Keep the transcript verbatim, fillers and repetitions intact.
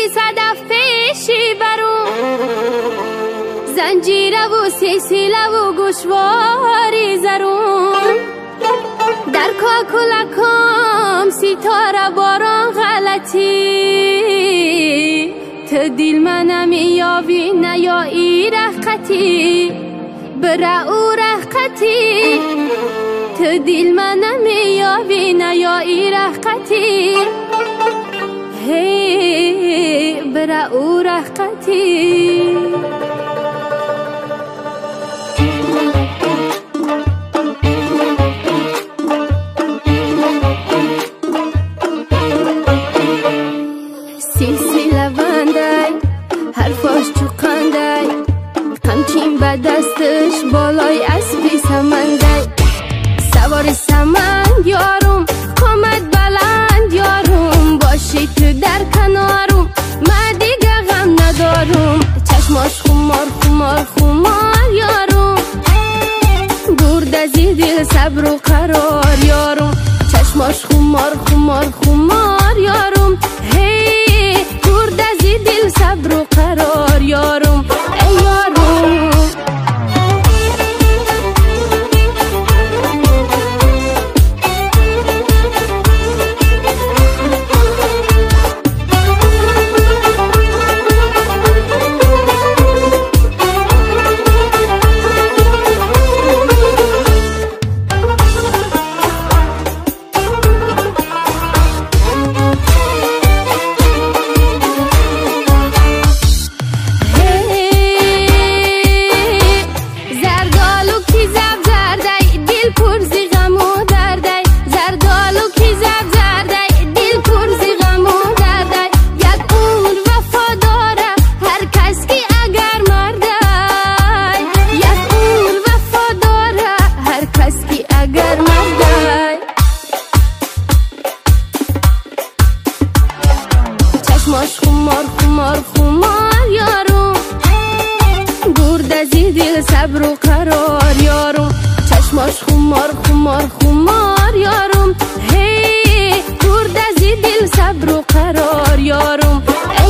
صدف پیشی برو زنجیره و سلسله و گوشواری زرون در کاکلکام ستاره باران غلطی تو دل منم یاوی نیا ای رختی برا او رختی تو دل منم یاوی نیا ای رختی هی برا او رختی سلسله بندای حرفاش چوقندای قمچین به دستش بالای اسبی سمندای سوار سمند یارم قامت بلند یارم باشی تو در کنارم من دیگه غم ندارم چشماش خمار خمار خمار یارم برد از دل صبر و قرار یارم چشماش خمار خمار خمار یارم هی برد از دل صبر و قرار یارم ای یارم چشماش خمار خمار خمار یارم برد از دل صبر و قرار یارم چشماش خمار خمار خمار یارم هی برد از دل صبر و قرار یارم